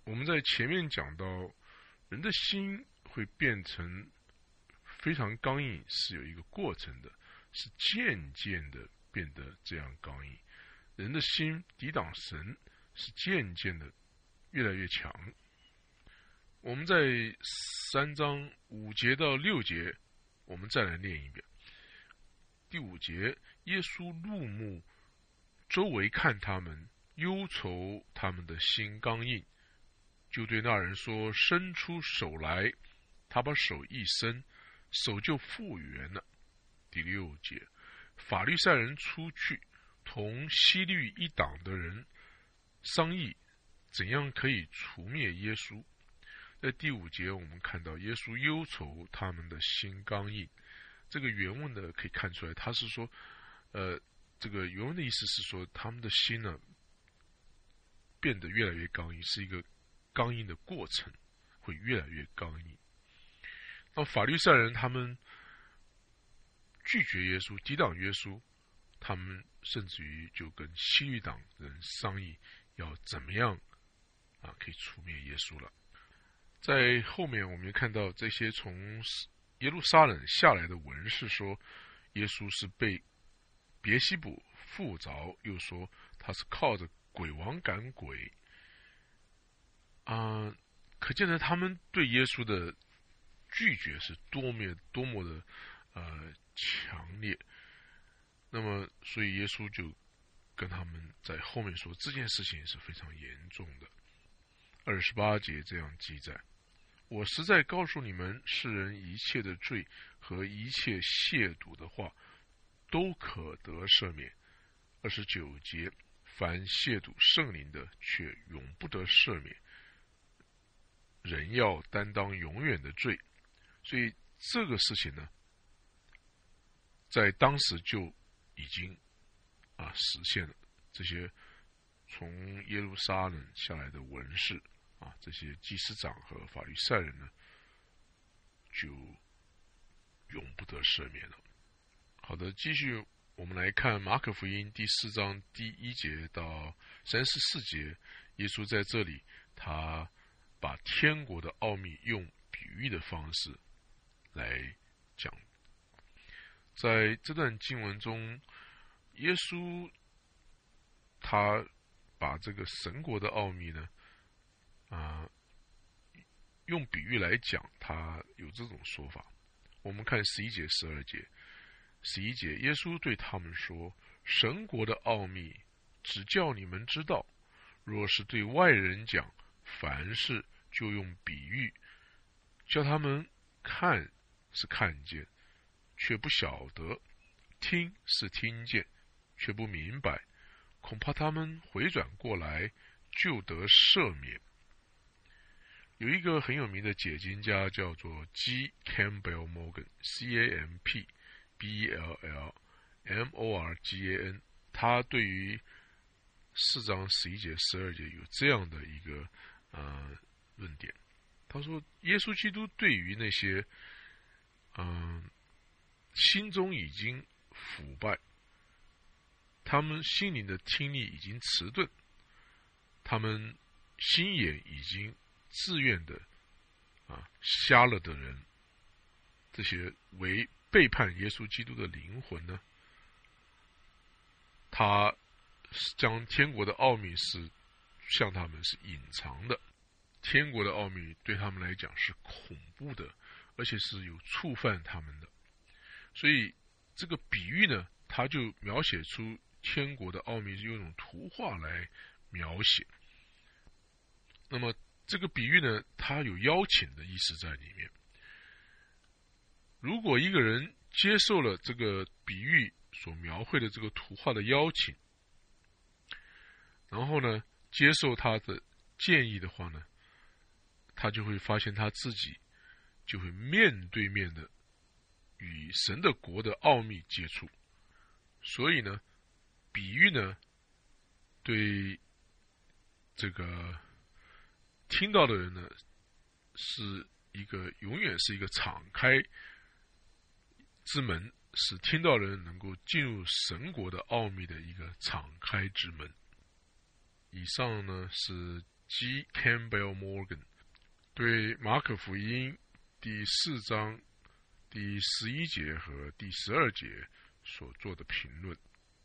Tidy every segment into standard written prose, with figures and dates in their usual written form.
我们在前面讲到，人的心会变成非常刚硬，是有一个过程的，是渐渐的变得这样刚硬。人的心抵挡神，是渐渐的越来越强。我们在3章5节到6节，我们再来念一遍。第5节，耶稣怒目周围看他们，忧愁他们的心刚硬，就对那人说：伸出手来。他把手一伸，手就复原了。第6节，法利赛人出去，同希律一党的人商议怎样可以除灭耶稣。在第5节，我们看到耶稣忧愁他们的心刚硬。这个原文呢，可以看出来，他是说，这个原文的意思是说，他们的心呢变得越来越刚硬，是一个刚硬的过程，会越来越刚硬。那法利赛人他们拒绝耶稣，抵挡耶稣，他们甚至于就跟希律党人商议要怎么样可以除灭耶稣了。在后面我们也看到这些从耶路撒冷下来的文士说，耶稣是被别西卜附着，又说他是靠着鬼王赶鬼。可见得他们对耶稣的拒绝是多么的强烈。那么所以耶稣就跟他们在后面说，这件事情是非常严重的。28节这样记载：我实在告诉你们，世人一切的罪和一切亵渎的话都可得赦免。29节，凡亵渎圣灵的却永不得赦免，人要担当永远的罪。所以这个事情呢，在当时就已经实现了。这些从耶路撒冷下来的文士这些祭司长和法利赛人呢，就永不得赦免了。好的，继续我们来看马可福音第4章第1节到34节。耶稣在这里他把天国的奥秘用比喻的方式来讲。在这段经文中，耶稣他把这个神国的奥秘呢用比喻来讲，他有这种说法。我们看11节12节。11节，耶稣对他们说，神国的奥秘只叫你们知道，若是对外人讲，凡事就用比喻，叫他们看是看见，却不晓得；听是听见，却不明白。恐怕他们回转过来，就得赦免。有一个很有名的解经家叫做 G. Campbell Morgan， C-A-M-P-B-E-L-L-M-O-R-G-A-N， 他对于4章11节12节有这样的一个论点。他说，耶稣基督对于那些心中已经腐败，他们心灵的听力已经迟钝，他们心眼已经自愿的瞎了的人，这些为背叛耶稣基督的灵魂呢，他将天国的奥秘是向他们是隐藏的。天国的奥秘对他们来讲是恐怖的，而且是有触犯他们的。所以这个比喻呢，它就描写出天国的奥秘，是用一种图画来描写。那么这个比喻呢，它有邀请的意思在里面。如果一个人接受了这个比喻所描绘的这个图画的邀请，然后呢接受他的建议的话呢，他就会发现他自己就会面对面的与神的国的奥秘接触。所以呢，比喻呢对这个听到的人呢，是一个永远是一个敞开之门，使听到的人能够进入神国的奥秘的一个敞开之门。以上呢是 G. Campbell Morgan 对马可福音第4章第11节和第12节所做的评论。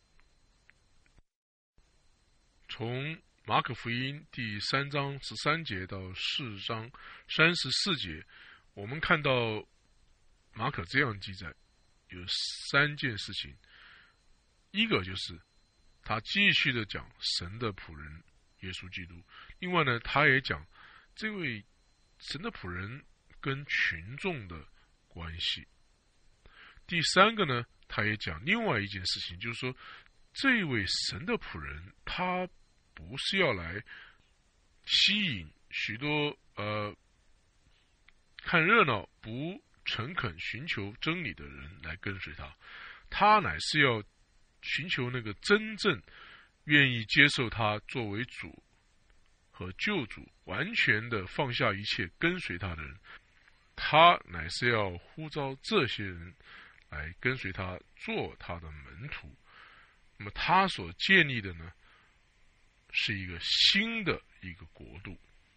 从马可福音第3章13节到4章34节，我们看到马可这样记载，有3件事情。一个就是他继续的讲神的仆人耶稣基督，另外呢，他也讲这位神的仆人跟群众的关系。第3个呢，他也讲另外一件事情，就是说这位神的仆人他不是要来吸引许多看热闹不诚恳寻求真理的人来跟随他，他乃是要寻求那个真正愿意接受他作为主和救主，完全的放下一切跟随他的人。他乃是要呼召这些人来跟随他，做他的门徒。那么他所建立的呢，是一个新的一个国度。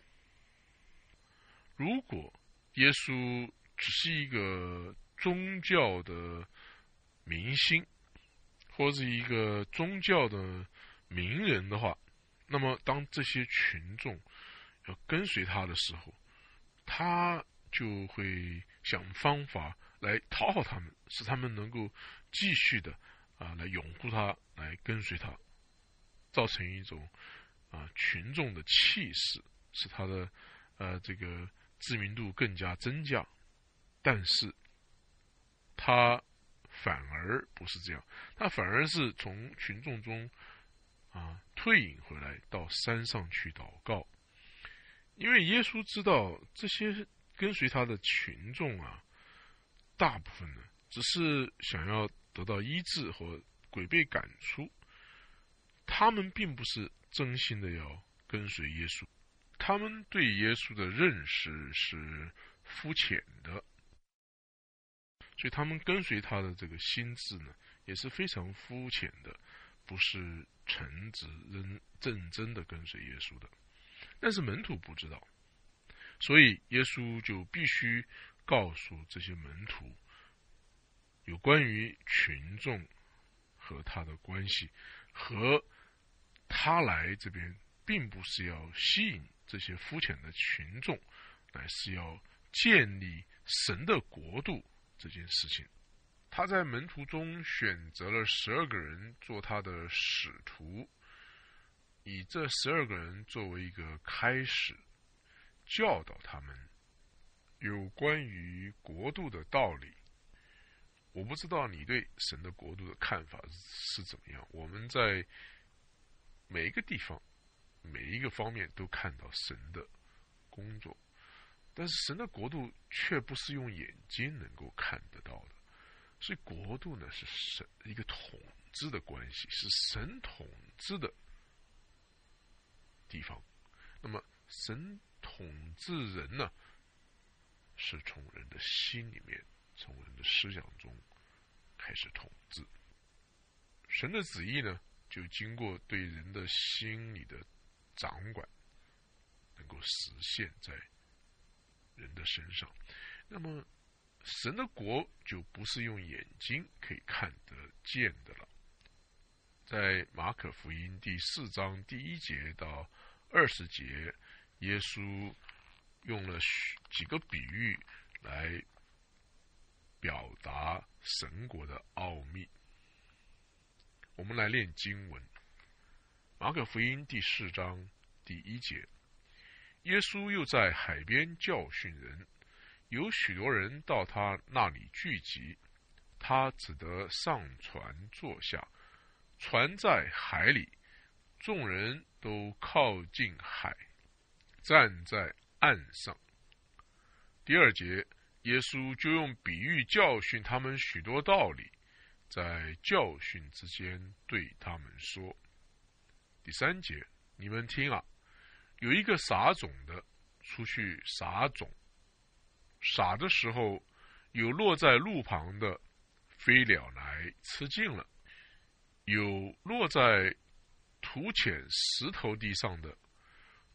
如果耶稣只是一个宗教的明星，或是一个宗教的名人的话，那么当这些群众要跟随他的时候，他就会想方法来讨好他们，使他们能够继续的来拥护他，来跟随他，造成一种群众的气势，使他的这个知名度更加增加。但是他反而不是这样，他反而是从群众中退隐回来，到山上去祷告。因为耶稣知道这些跟随他的群众大部分呢只是想要得到医治或鬼被赶出，他们并不是真心的要跟随耶稣，他们对耶稣的认识是肤浅的，所以他们跟随他的这个心智呢也是非常肤浅的，不是诚挚认真的跟随耶稣的。但是门徒不知道，所以耶稣就必须告诉这些门徒有关于群众和他的关系，和他来这边并不是要吸引这些肤浅的群众，乃是要建立神的国度这件事情。他在门徒中选择了12个人做他的使徒，以这12个人作为一个开始，教导他们有关于国度的道理。我不知道你对神的国度的看法是怎么样，我们在每一个地方每一个方面都看到神的工作，但是神的国度却不是用眼睛能够看得到的。所以国度呢是神一个统治的关系，是神统治的地方。那么神统治人呢，是从人的心里面，从人的思想中开始统治。神的旨意呢，就经过对人的心里的掌管，能够实现在人的身上。那么神的国就不是用眼睛可以看得见的了。在马可福音第4章第1节到20节，耶稣用了几个比喻来表达神国的奥秘。我们来念经文。马可福音第4章第1节，耶稣又在海边教训人，有许多人到他那里聚集，他只得上船坐下，船在海里，众人都靠近海，站在岸上。第2节，耶稣就用比喻教训他们许多道理，在教训之间对他们说。第3节，你们听有一个撒种的出去撒种，撒的时候，有落在路旁的，飞鸟来吃尽了；有落在土浅石头地上的，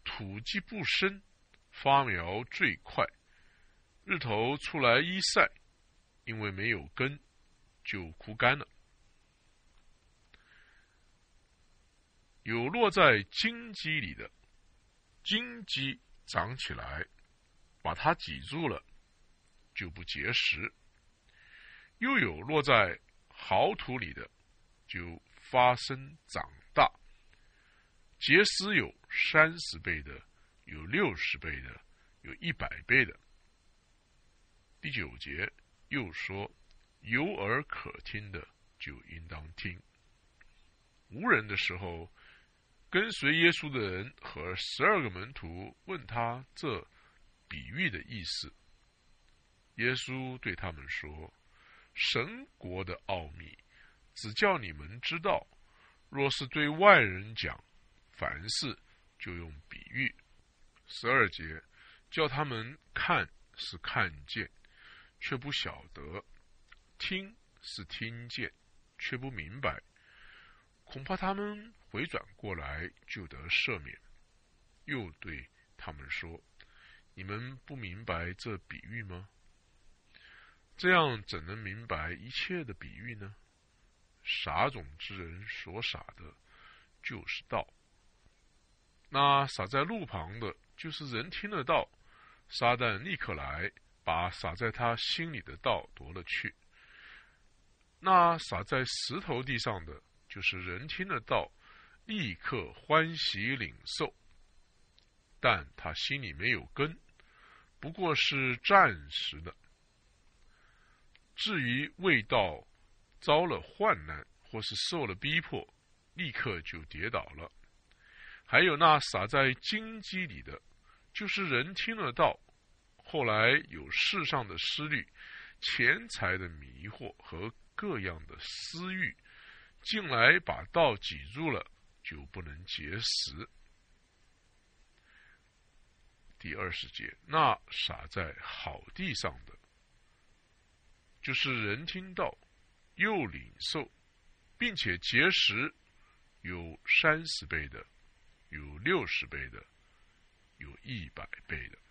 土既不深，发苗最快，日头出来一晒，因为没有根，就枯干了。有落在荆棘里的，荆棘长起来，把它挤住了，就不结实；又有落在好土里的，就发生长大，结实有30倍的，有60倍的，有100倍的。第9节又说，有耳可听的就应当听。无人的时候，跟随耶稣的人和12个门徒问他这比喻的意思。耶稣对他们说，神国的奥秘只叫你们知道，若是对外人讲，凡事就用比喻。12节叫他们看是看见，却不晓得；听是听见，却不明白。恐怕他们回转过来就得赦免。又对他们说，你们不明白这比喻吗？这样怎能明白一切的比喻呢？撒种之人所撒的就是道，那撒在路旁的，就是人听了道，撒旦立刻来，把撒在他心里的道夺了去。那撒在石头地上的，就是人听了道，立刻欢喜领受，但他心里没有根，不过是暂时的。至于未道遭了患难，或是受了逼迫，立刻就跌倒了。还有那撒在荆棘里的，就是人听了道，后来有世上的思虑、钱财的迷惑和各样的私欲，进来把道挤住了，就不能结实。第20节，那撒在好地上的，就是人听道，又领受，并且结实，有30倍的，有60倍的，有100倍的。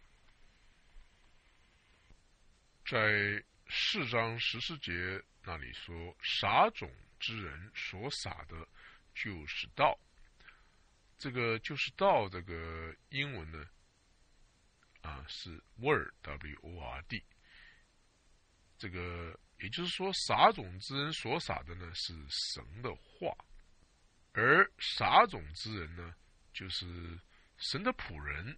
在4章14节那里说，撒种之人所撒的就是道。这个就是道，这个英文呢，是 word W-O-R-D。这个也就是说，撒种之人所撒的呢是神的话，而撒种之人呢，就是神的仆人，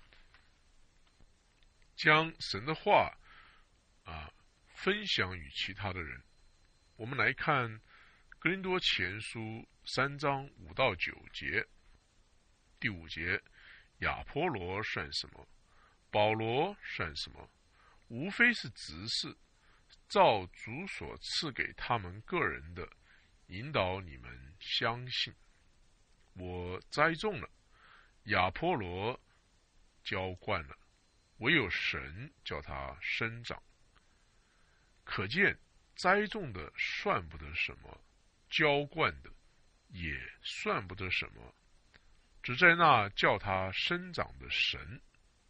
将神的话分享与其他的人。我们来看哥林多前书3章5到9节。第5节，亚波罗算什么？保罗算什么？无非是执事，照主所赐给他们个人的，引导你们相信。我栽种了，亚波罗浇灌了，唯有神叫他生长。可见栽种的算不得什么，浇灌的也算不得什么，只在那叫他生长的神。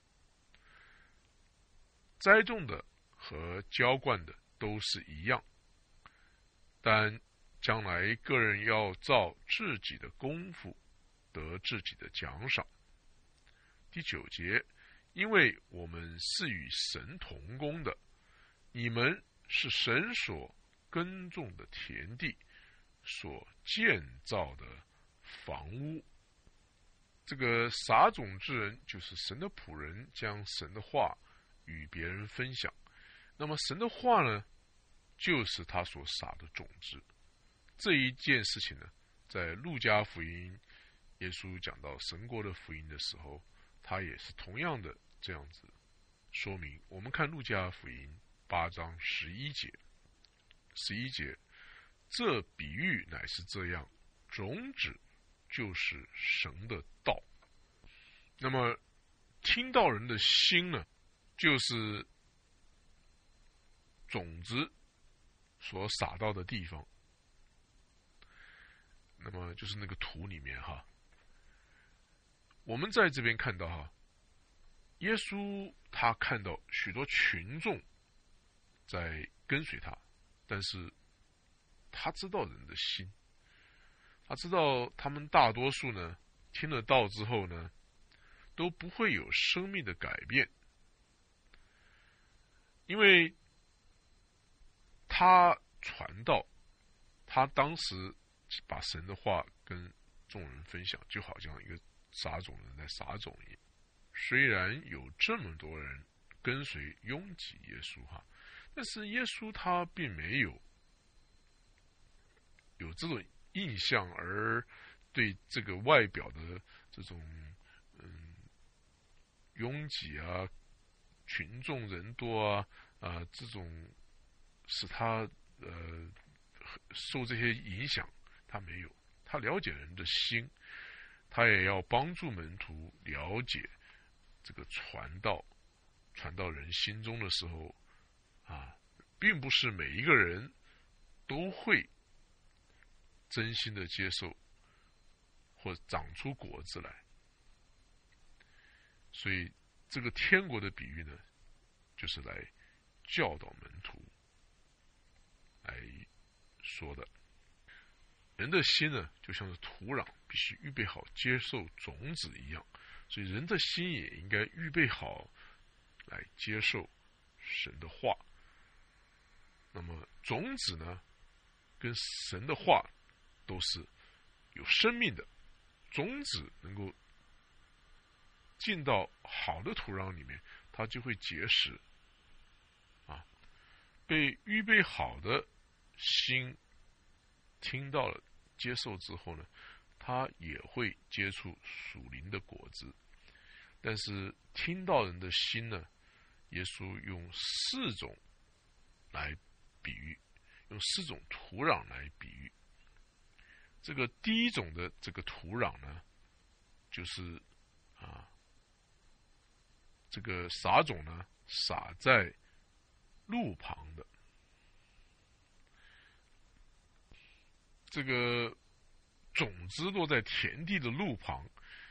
栽种的和浇灌的都是一样，但将来个人要照自己的功夫得自己的奖赏。第9节，因为我们是与神同工的，你们是神所耕种的田地，所建造的房屋。这个撒种之人就是神的仆人，将神的话与别人分享。那么神的话呢，就是他所撒的种子。这一件事情呢，在路加福音耶稣讲到神国的福音的时候，他也是同样的这样子说明。我们看路加福音8章11节，这比喻乃是这样，种子就是神的道。那么听到人的心呢，就是种子所撒到的地方，那么就是那个土里面哈。我们在这边看到耶稣他看到许多群众在跟随他，但是他知道人的心，他知道他们大多数呢听了道之后呢都不会有生命的改变，因为他传道，他当时把神的话跟众人分享，就好像一个撒种人在撒种一样。虽然有这么多人跟随拥挤耶稣哈，但是耶稣他并没有这种印象，而对这个外表的这种拥挤啊、群众人多啊这种使他受这些影响，他没有，他了解人的心，他也要帮助门徒了解这个传到人心中的时候啊，并不是每一个人都会真心的接受或长出果子来。所以这个天国的比喻呢，就是来教导门徒来说的。人的心呢，就像是土壤，必须预备好接受种子一样，所以人的心也应该预备好来接受神的话。那么种子呢，跟神的话都是有生命的，种子能够进到好的土壤里面，它就会结实啊。被预备好的心听到了接受之后呢，他也会接触属灵的果子。但是听到人的心呢，耶稣用4种来比喻，用4种土壤来比喻。这个第一种的这个土壤呢，就是这个撒种呢，撒在路旁的。这个种子落在田地的路旁，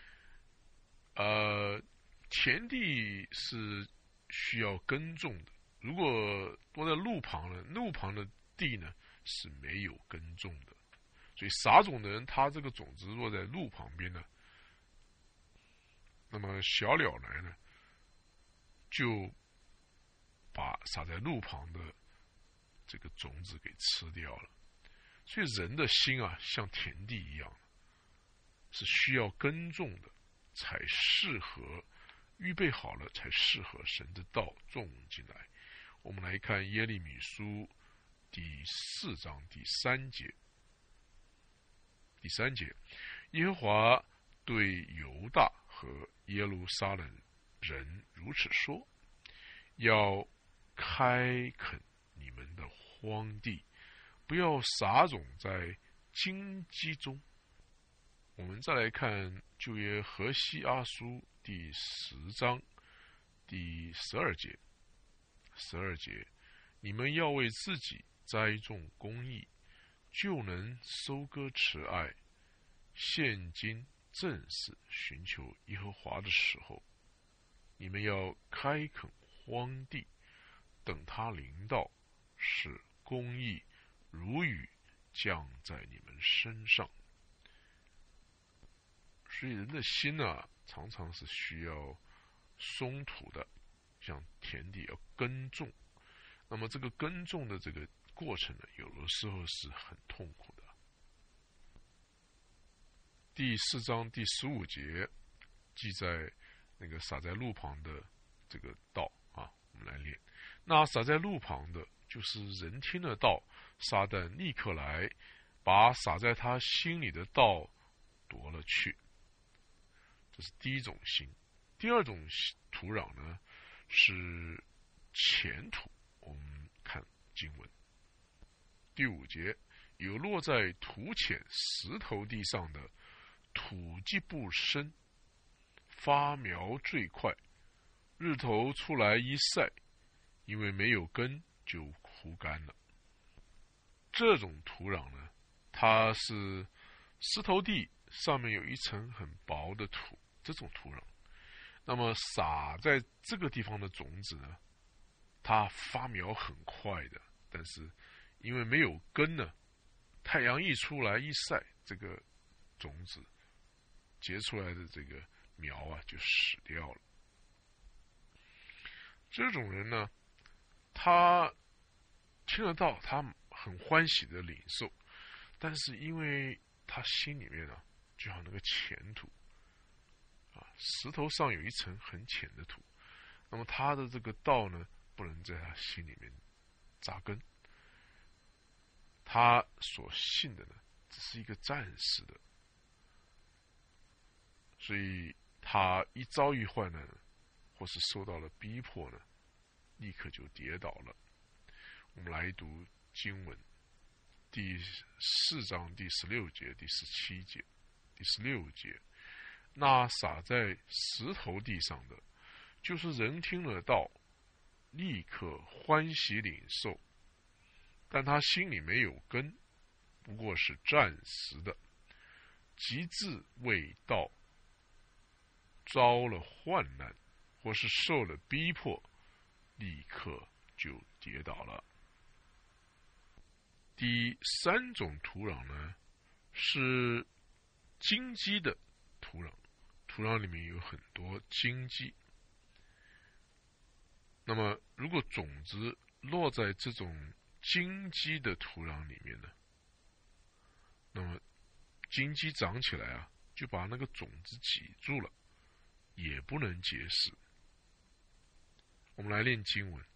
田地是需要耕种的。如果落在路旁呢，路旁的地呢是没有耕种的。所以撒种的人，他这个种子落在路旁边呢，那么小鸟来呢，就把撒在路旁的这个种子给吃掉了。所以人的心啊，像田地一样，是需要耕种的，才适合预备好了，才适合神的道种进来。我们来看耶利米书第4章第3节。第3节，耶和华对犹大和耶路撒冷人如此说：要开垦你们的荒地，不要撒种在荆棘中。我们再来看旧约何西阿书第10章第12节。12节，你们要为自己栽种公义，就能收割慈爱。现今正是寻求耶和华的时候，你们要开垦荒地，等他临到，使公义如雨降在你们身上。所以人的心呢，常常是需要松土的，像田地要耕种。那么这个耕种的这个过程呢，有的时候是很痛苦的。第4章第15节记载那个撒在路旁的这个道啊，我们来念。那撒在路旁的，就是人听了道，撒旦立刻来，把撒在他心里的道夺了去。这是第一种心。第二种土壤呢，是浅土。我们看经文第5节，有落在土浅石头地上的，土既不深，发苗最快，日头出来一晒，因为没有根就枯干了。这种土壤呢，它是石头地上面有一层很薄的土，这种土壤， 那么撒在这个地方的种子呢，它发苗很快的，但是因为没有根呢，太阳一出来一晒，这个种子结出来的这个苗啊就死掉了。这种人呢，他听得到，他很欢喜的领受，但是因为他心里面啊，就像那个浅土啊，石头上有一层很浅的土，那么他的这个道呢，不能在他心里面扎根。他所信的呢，只是一个暂时的，所以他一遭遇患难，或是受到了逼迫呢，立刻就跌倒了。我们来读经文，第4章第16节、第17节、第16节。那撒在石头地上的，就是人听了道，立刻欢喜领受，但他心里没有根，不过是暂时的，及至为道遭了患难，或是受了逼迫，立刻就跌倒了。第3种土壤呢，是荆棘的土壤，土壤里面有很多荆棘。那么如果种子落在这种荆棘的土壤里面呢，那么荆棘长起来啊，就把那个种子挤住了，也不能结实。我们来念经文，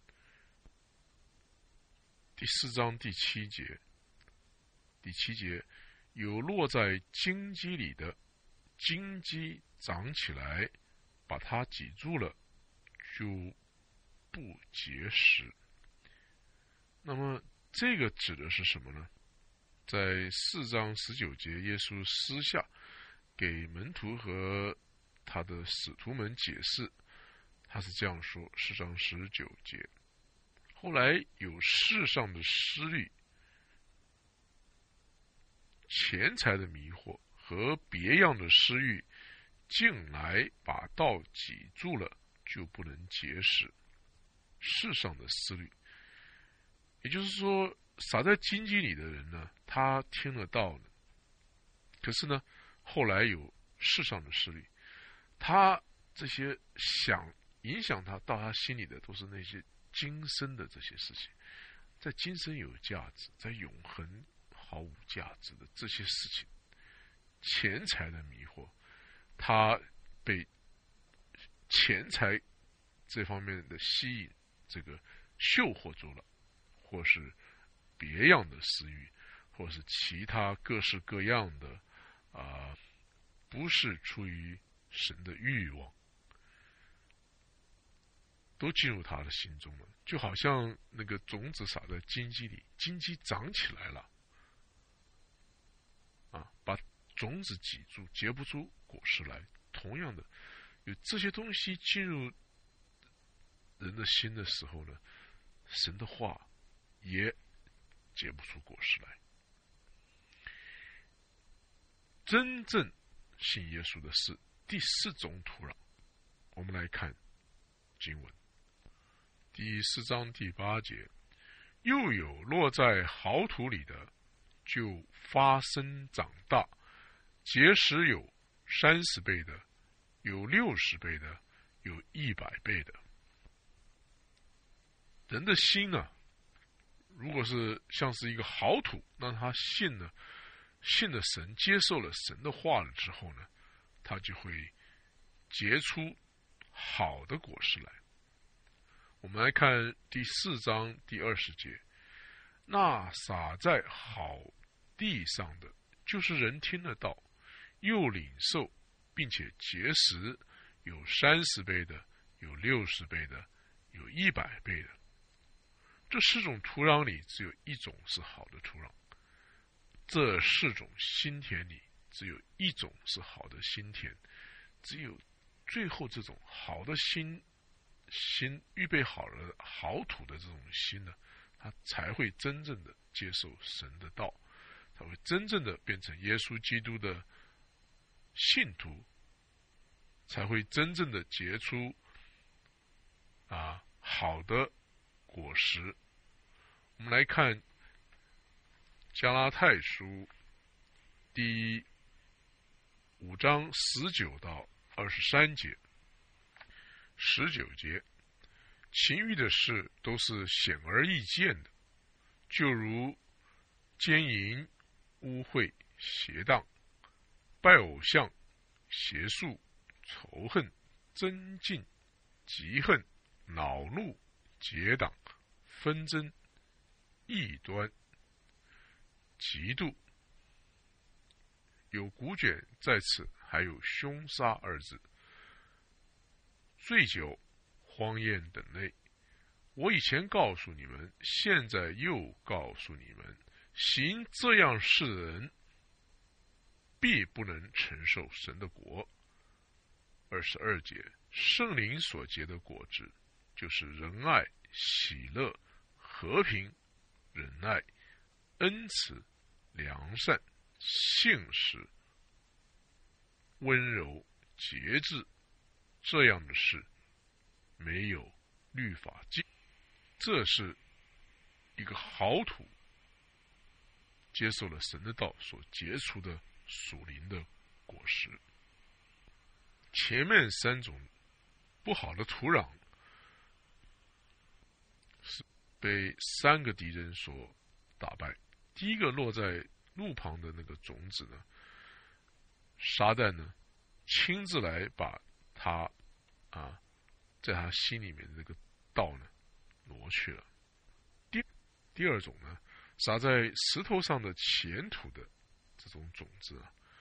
第4章第7节。第7节，有落在荆棘里的，荆棘长起来，把它挤住了，就不结实。那么这个指的是什么呢？在4章19节，耶稣私下给门徒和他的使徒们解释，他是这样说：4章19节，后来有世上的思虑、钱财的迷惑和别样的私欲进来，把道挤住了，就不能结实。世上的思虑，也就是说，撒在荆棘里的人呢，他听了道呢，可是呢，后来有世上的思虑，他这些想影响他到他心里的，都是那些今生的这些事情，在今生有价值，在永恒毫无价值的这些事情，钱财的迷惑，他被钱财这方面的吸引，这个诱惑住了，或是别样的私欲，或是其他各式各样的不是出于神的欲望，都进入他的心中了。就好像那个种子撒在荆棘里，荆棘长起来了把种子挤住，结不出果实来。同样的，有这些东西进入人的心的时候呢，神的话也结不出果实来。真正信耶稣的是第4种土壤。我们来看经文，第4章第8节，又有落在好土里的，就发生长大，结实有30倍的，有60倍的，有100倍的。人的心啊，如果是像是一个好土，那他信了神，接受了神的话了之后呢，他就会结出好的果实来。我们来看第4章第20节，那撒在好地上的，就是人听得到，又领受，并且结实，有30倍的，有60倍的，有100倍的。这4种土壤里，只有一种是好的土壤。这4种心田里，只有一种是好的心田。只有最后这种好的心预备好了好土的这种心呢，他才会真正的接受神的道，才会真正的变成耶稣基督的信徒， 才会真正的结出好的果实。我们来看加拉太书第5章19到23节。19节，其余的事都是显而易见的，就如奸淫、污秽、邪荡、拜偶像、邪术、仇恨、争竞、嫉恨、恼怒、结党、纷争、异端、嫉妒，有古卷在此，还有凶杀二字，醉酒、荒宴等类。我以前告诉你们，现在又告诉你们，行这样事的人必不能承受神的国。22节，圣灵所结的果子，就是仁爱、喜乐、和平、忍耐、恩慈、良善、信实、温柔、节制，这样的事没有律法禁。这是一个好土接受了神的道所结出的属灵的果实。前面3种不好的土壤是被3个敌人所打败。第一个落在路旁的那个种子呢，撒旦呢亲自来把他在他心里面的那个道呢挪去了。第二种呢，撒在石头上的前土的这种种子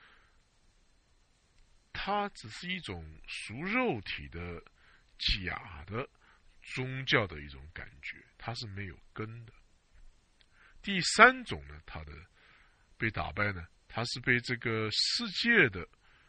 它只是一种属肉体的假的宗教的一种感觉，它是没有根的。第3种呢，它的被打败呢，它是被这个世界的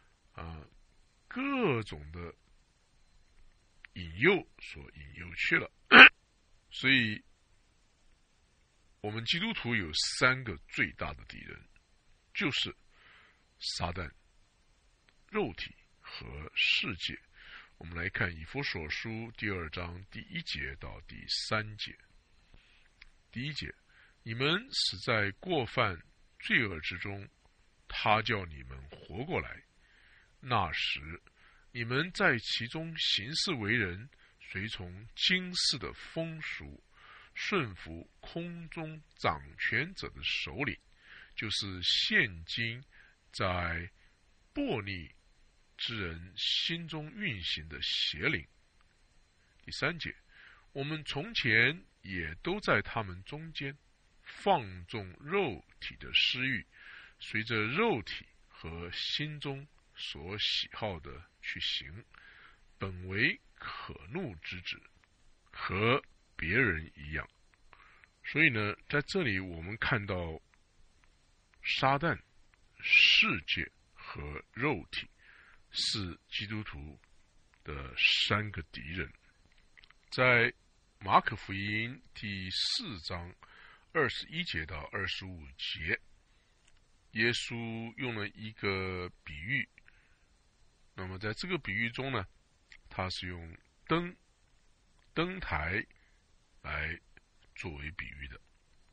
各种的引诱所引诱去了。所以我们基督徒有3个最大的敌人，就是撒旦、肉体和世界。我们来看以弗所书第2章第1节到第3节。第1节，你们死在过犯罪恶之中，他叫你们活过来。那时你们在其中行事为人，随从今世的风俗，顺服空中掌权者的首领，就是现今在悖逆之人心中运行的邪灵。第3节，我们从前也都在他们中间，放纵肉体的私欲，随着肉体和心中所喜好的去行，本为可怒之子，和别人一样。所以呢，在这里我们看到撒旦、世界和肉体是基督徒的3个敌人。在马可福音第4章21节到25节，耶稣用了一个比喻。那么在这个比喻中呢，他是用灯台来作为比喻的。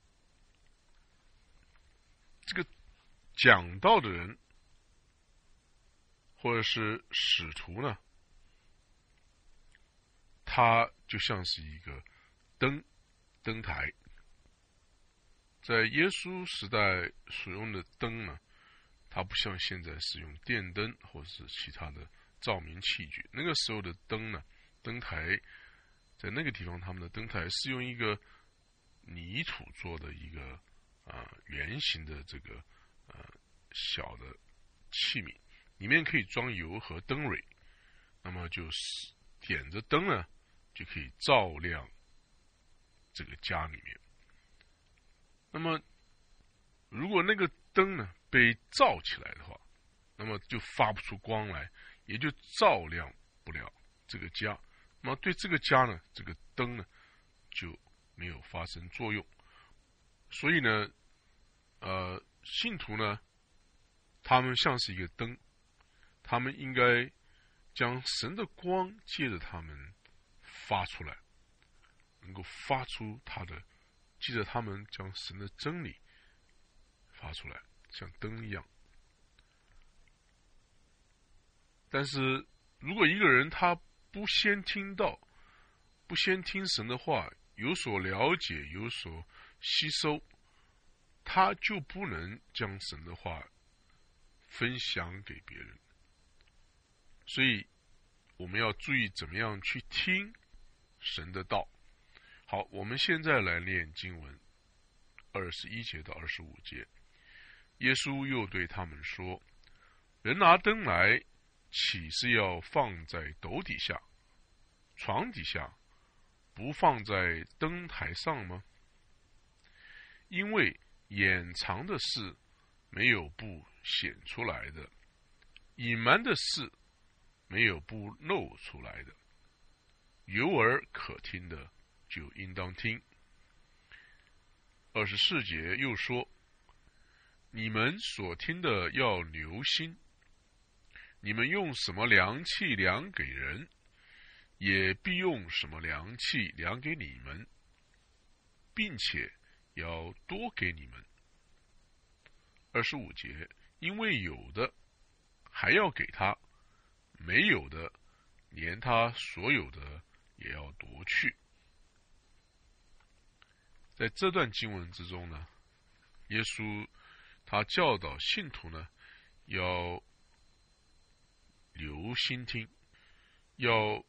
这个讲道的人或者是使徒呢，他就像是一个灯台。在耶稣时代所用的灯呢，它不像现在使用电灯或是其他的照明器具。那个时候的灯呢，灯台在那个地方，他们的灯台是用一个泥土做的一个圆形的这个小的器皿，里面可以装油和灯蕊，那么就是点着灯呢，就可以照亮这个家里面。那么如果那个灯呢被照起来的话，那么就发不出光来，也就照亮不了这个家。那么对这个家呢，这个灯呢就没有发生作用。所以呢信徒呢，他们像是一个灯，他们应该将神的光借着他们发出来，能够发出借着他们将神的真理发出来，像灯一样。但是如果一个人他不先听神的话，有所了解，有所吸收，他就不能将神的话分享给别人。所以我们要注意怎么样去听神的道。好，我们现在来念经文21节到25节。耶稣又对他们说，人拿灯来，岂是要放在斗底下、床底下，不放在灯台上吗？因为掩藏的事没有不显出来的，隐瞒的事没有不露出来的。有耳可听的就应当听。24节又说，你们所听的要留心，你们用什么量器量给人，也必用什么量器量给你们，并且要多给你们。25节，因为有的还要给他，没有的连他所有的也要夺去。在这段经文之中呢，耶稣他教导信徒呢，要留心听，要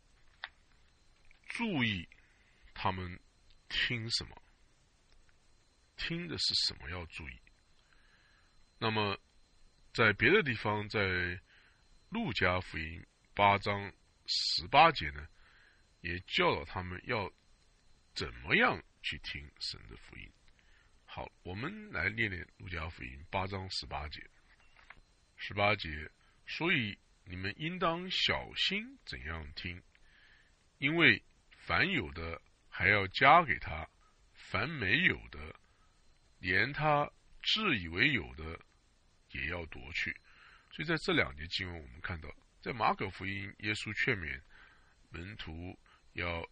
注意他们听什么，听的是什么要注意。那么在别的地方，在路加福音8章18节呢，也教导他们要怎么样去听神的福音。好，我们来念念路加福音8章18节。18节，所以你们应当小心怎样听，因为凡有的还要加给他，凡没有的连他自以为有的也要夺去。所以在这2节经文我们看到，在马可福音耶稣劝勉门徒要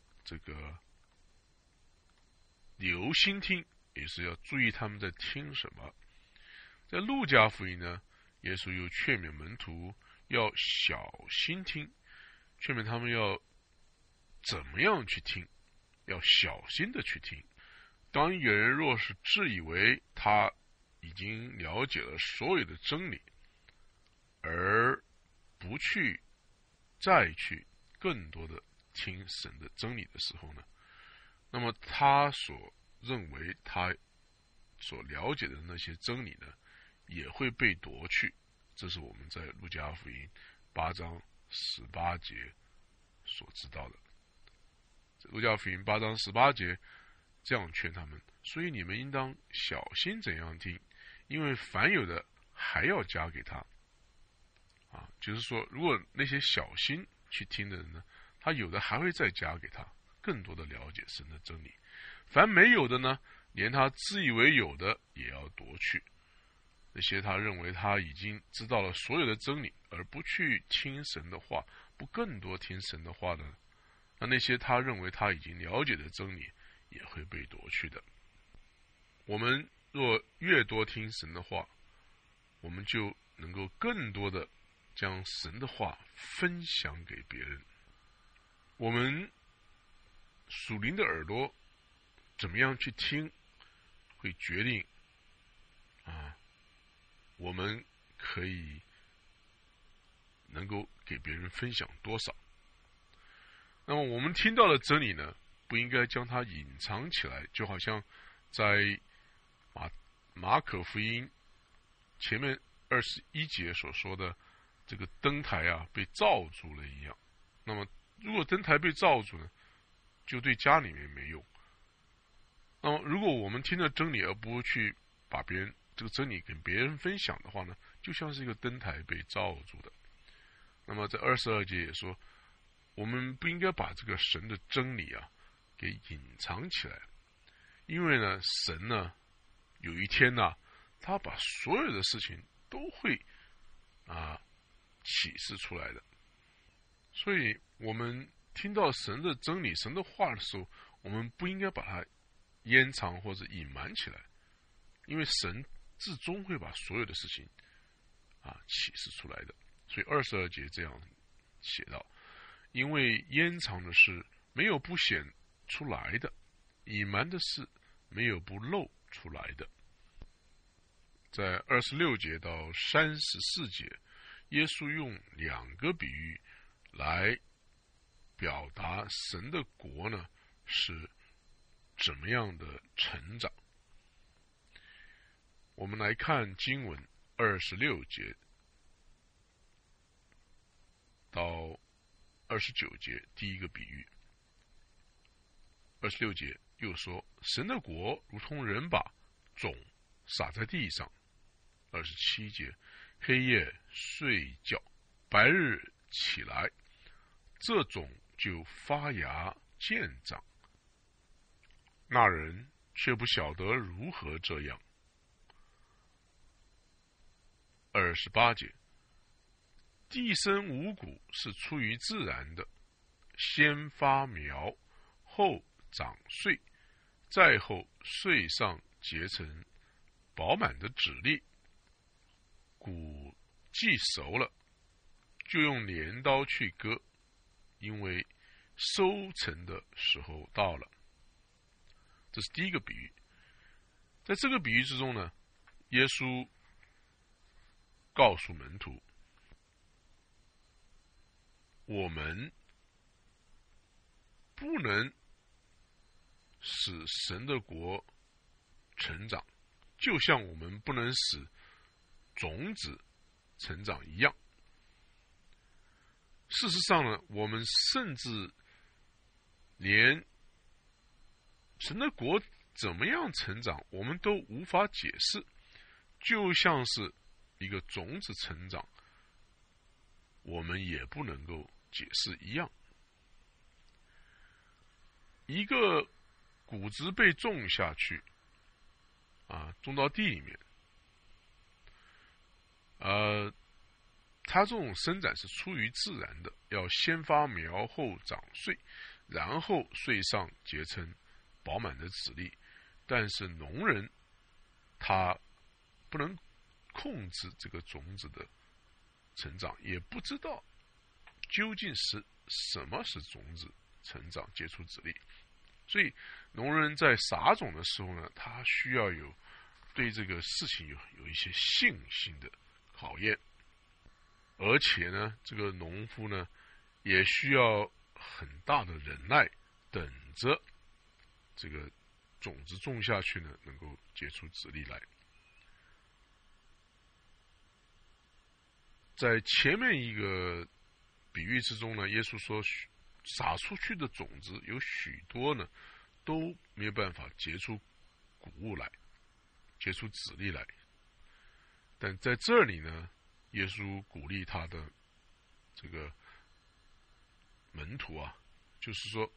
留心听，也是要注意他们在听什么。在路加福音呢，耶稣又劝勉门徒要小心听，劝勉他们要怎么样去听，要小心的去听。当一个人若是自以为他已经了解了所有的真理，而不去再去更多的听神的真理的时候呢，那么他所认为他所了解的那些真理呢，也会被夺去。这是我们在路加福音8章18节所知道的。路加福音8章18节这样劝他们，所以你们应当小心怎样听，因为凡有的还要加给他。就是说，如果那些小心去听的人呢，他有的还会再加给他，更多的了解神的真理。凡没有的呢，连他自以为有的也要夺去。那些他认为他已经知道了所有的真理，而不去听神的话，不更多听神的话的，那些他认为他已经了解的真理也会被夺去的。我们若越多听神的话，我们就能够更多的将神的话分享给别人。我们属灵的耳朵怎么样去听，会决定我们可以能够给别人分享多少。那么我们听到的真理呢，不应该将它隐藏起来，就好像在马可福音前面21节所说的这个灯台被罩住了一样。那么如果灯台被罩住呢，就对家里面没用。那么如果我们听了真理而不去把这个真理跟别人分享的话呢，就像是一个灯台被罩住的。那么在22节也说，我们不应该把这个神的真理给隐藏起来，因为呢，神呢有一天呢，他把所有的事情都会启示出来的。 所以我们听到神的真理、神的话的时候，我们不应该把它掩藏或者隐瞒起来，因为神至终会把所有的事情启示出来的。所以22节这样写道：因为掩藏的事没有不显出来的，隐瞒的事没有不露出来的。在26节到34节，耶稣用2个比喻来表达神的国呢是怎么样的成长。我们来看经文26节到29节，第一个比喻。26节又说，神的国如同人把种撒在地上。27节，黑夜睡觉，白日起来，这种就发芽见长，那人却不晓得如何这样。28节，地生五谷是出于自然的，先发苗，后长穗，再后穗上结成饱满的籽粒。谷既熟了，就用镰刀去割，因为收成的时候到了。这是第一个比喻。在这个比喻之中呢，耶稣告诉门徒，我们不能使神的国成长，就像我们不能使种子成长一样。事实上呢，我们甚至连神的国怎么样成长，我们都无法解释，就像是一个种子成长，我们也不能够解释一样。一个谷子被种下去，种到地里面，它这种生长是出于自然的，要先发苗后长穗，然后穗上结成饱满的籽粒。但是农人他不能控制这个种子的成长，也不知道究竟是什么是种子成长结出籽粒。所以农人在撒种的时候呢，他需要有对这个事情有一些信心的考验，而且呢，这个农夫呢也需要很大的忍耐，等着这个种子种下去呢，能够结出籽粒来。在前面一个比喻之中呢，耶稣说撒出去的种子有许多呢，都没有办法结出谷物来，结出籽粒来。但在这里呢，耶稣鼓励他的这个门徒就是说，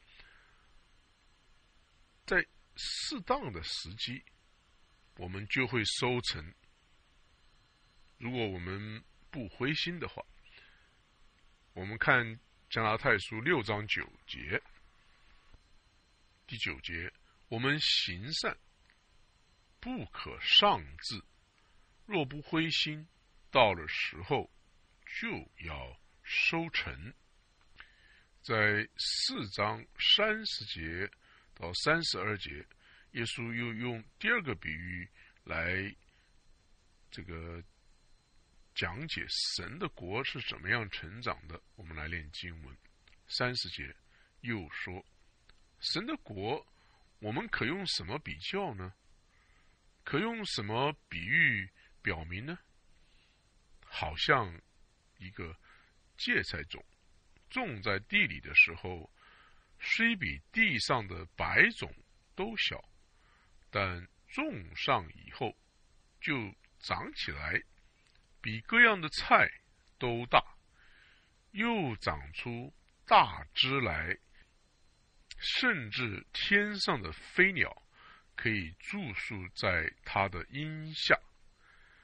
在适当的时机，我们就会收成。如果我们不灰心的话，我们看加拉太书6章9节，第9节，我们行善不可丧志，若不灰心，到了时候就要收成。在4章30节到32节，耶稣又用第二个比喻来这个讲解神的国是怎么样成长的。我们来念经文。30节又说，神的国我们可用什么比较呢？可用什么比喻表明呢？好像一个芥菜种种在地里的时候，虽比地上的白种都小，但种上以后就长起来，比各样的菜都大，又长出大枝来，甚至天上的飞鸟可以住宿在它的荫下。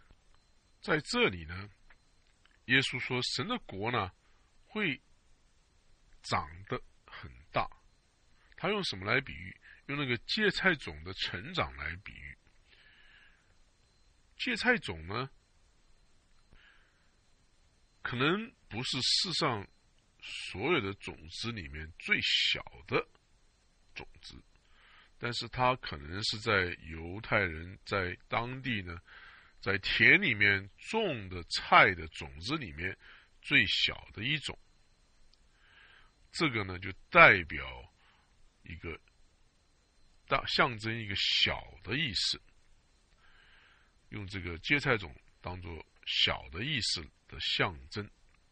在这里呢，耶稣说神的国呢会长得很大。他用什么来比喻？用那个芥菜种的成长来比喻。芥菜种呢，可能不是世上所有的种子里面最小的种子，但是它可能是在犹太人在当地呢，在田里面种的菜的种子里面最小的一种。这个呢，就代表一个象征一个小的意思，用这个芥菜种当作小的意思的象征。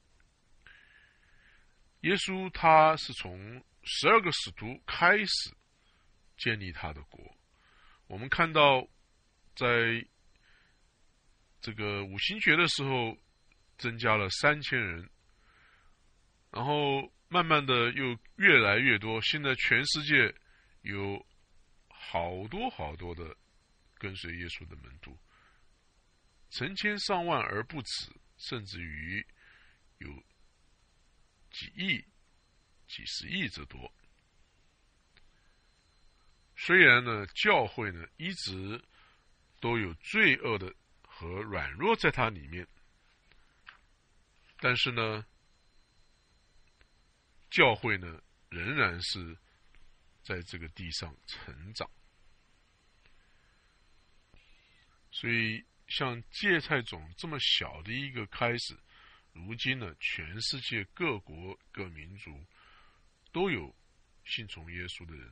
耶稣他是从12个使徒开始建立他的国。我们看到在这个五旬节的时候增加了3000人，然后慢慢的又越来越多，现在全世界有好多的跟随耶稣的门徒，成千上万而不止，甚至于有几亿、几十亿之多。虽然呢，教会呢一直都有罪恶的和软弱在它里面，但是呢，教会呢仍然是在这个地上成长。所以像芥菜种这么小的一个开始，如今呢，全世界各国各民族都有信从耶稣的人，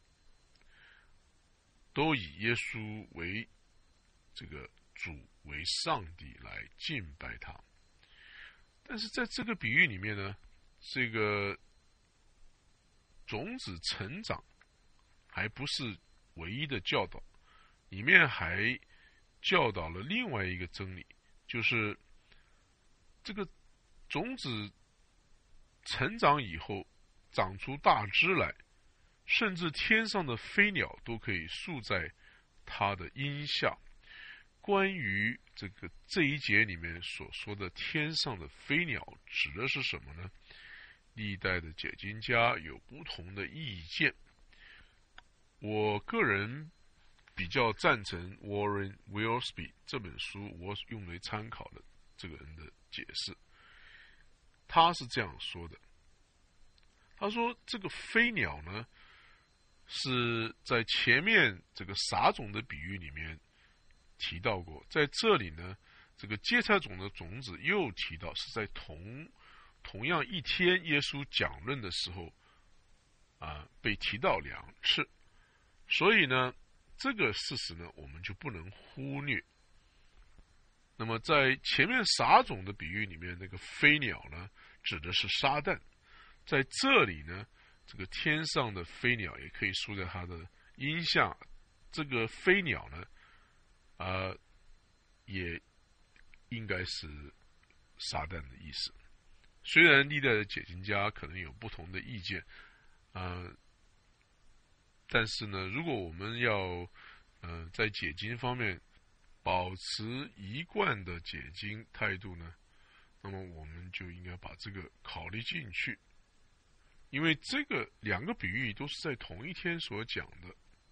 都以耶稣为这个主，为上帝来敬拜他。但是在这个比喻里面呢，这个种子成长还不是唯一的教导，里面还教导了另外一个真理，就是这个种子成长以后长出大枝来，甚至天上的飞鸟都可以宿在它的荫下。关于这一节里面所说的天上的飞鸟指的是什么呢？历代的解经家有不同的意见。我个人比较赞成 Warren Wiersbe 这本书我用来参考的这个人的解释。他是这样说的，他说这个飞鸟呢，是在前面这个撒种的比喻里面提到过，在这里呢，这个芥菜种的种子又提到，是在同样一天耶稣讲论的时候被提到2次。所以呢，这个事实呢，我们就不能忽略。那么在前面撒种的比喻里面，那个飞鸟呢，指的是撒旦。在这里呢，这个天上的飞鸟也可以宿在它的荫下。这个飞鸟呢，也应该是撒旦的意思。虽然历代的解经家可能有不同的意见，但是呢，如果我们要在解经方面保持一贯的解经态度呢，那么我们就应该把这个考虑进去，因为这个2个比喻都是在同一天所讲的。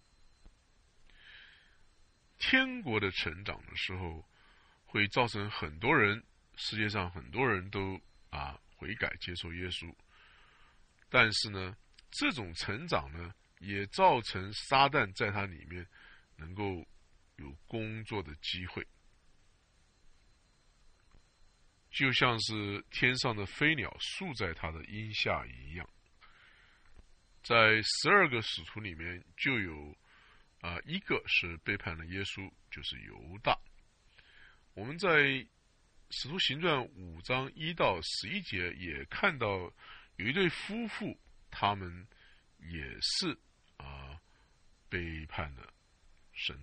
天国的成长的时候，会造成很多人，世界上很多人都悔改接受耶稣，但是呢，这种成长呢，也造成撒旦在它里面能够有工作的机会，就像是天上的飞鸟宿在它的荫下一样。在12个使徒里面就有一个是背叛了耶稣，就是犹大。我们在使徒行传5章1到11节也看到有一对夫妇，他们也是背叛了神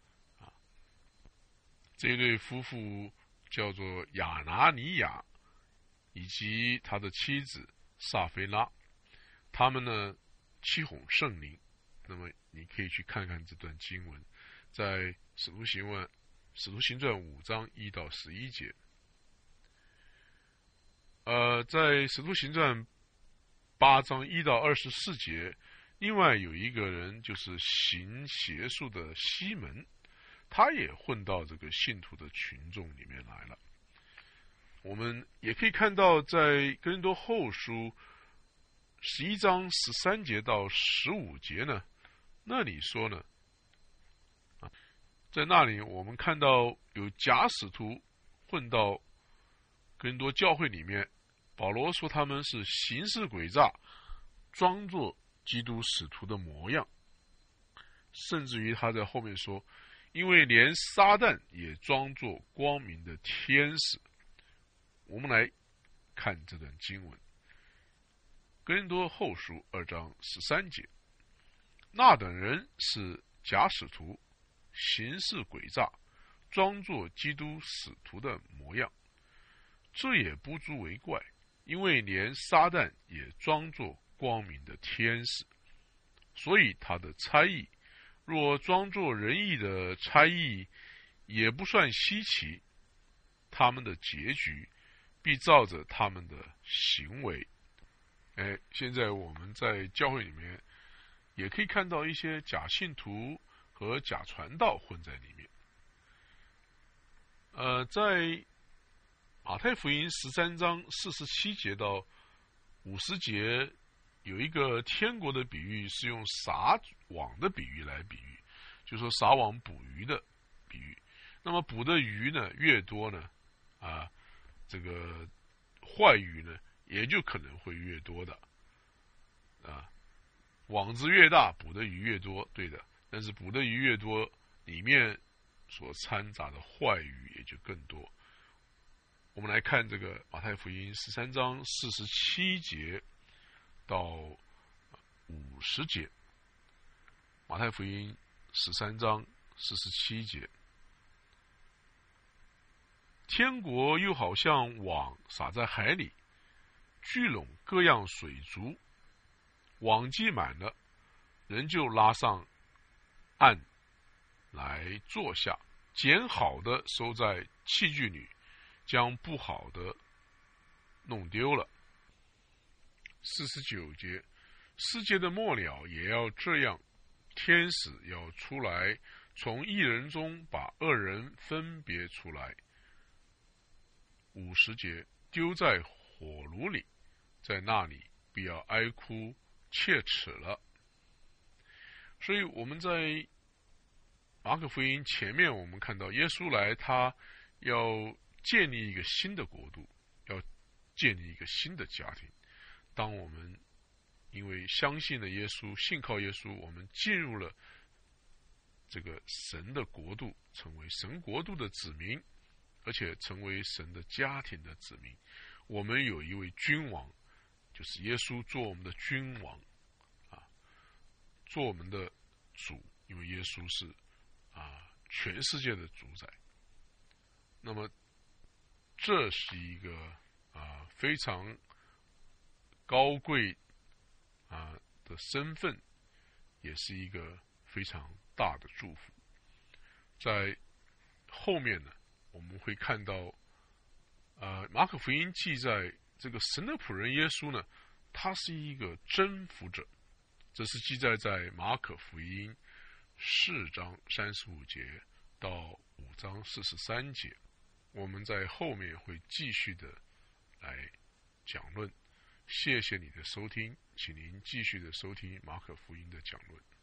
这对夫妇叫做亚拿尼亚以及他的妻子撒菲拉，他们呢欺哄圣灵。那么你可以去看看这段经文，在使徒行传5章1到11节。在使徒行传 8章1到24节，另外有一个人就是行邪术的西门，他也混到这个信徒的群众里面来了。我们也可以看到，在哥林多后书11章13节到15节呢，那里说呢，在那里我们看到有假使徒混到哥林多教会里面，保罗说他们是行事诡诈，装作基督使徒的模样，甚至于他在后面说，因为连撒旦也装作光明的天使。我们来看这段经文，哥林多后书2章13节，那等人是假使徒，行事诡诈，装作基督使徒的模样，这也不足为怪，因为连撒旦也装作光明的天使，所以他的差役若装作仁义的差役，也不算稀奇，他们的结局必照着他们的行为。现在我们在教会里面也可以看到一些假信徒和假传道混在里面。在马太福音13章47节到50节，有一个天国的比喻，是用撒网的比喻来比喻，就是说撒网捕鱼的比喻。那么捕的鱼呢越多呢，这个坏鱼呢也就可能会越多的，网子越大，捕的鱼越多，对的。但是捕的鱼越多，里面所掺杂的坏鱼也就更多。我们来看这个马太福音13章47节到50节。马太福音13章47节，天国又好像网撒在海里，聚拢各样水族，网积满了，人就拉上岸来坐下，捡好的收在器具里，将不好的弄丢了。49节，世界的末了也要这样，天使要出来，从一人中把恶人分别出来。50节，丢在火炉里，在那里必要哀哭切齿了。所以我们在马可福音前面，我们看到耶稣来，他要建立一个新的国度，要建立一个新的家庭。当我们因为相信了耶稣，信靠耶稣，我们进入了这个神的国度，成为神国度的子民，而且成为神的家庭的子民。我们有一位君王，就是耶稣做我们的君王，做我们的主，因为耶稣是全世界的主宰。那么这是一个非常高贵的身份，也是一个非常大的祝福。在后面呢，我们会看到马可福音记载这个神的仆人耶稣呢，他是一个征服者，这是记载在马可福音4章35节到5章43节。我们在后面会继续的来讲论。谢谢你的收听，请您继续的收听马可福音的讲论。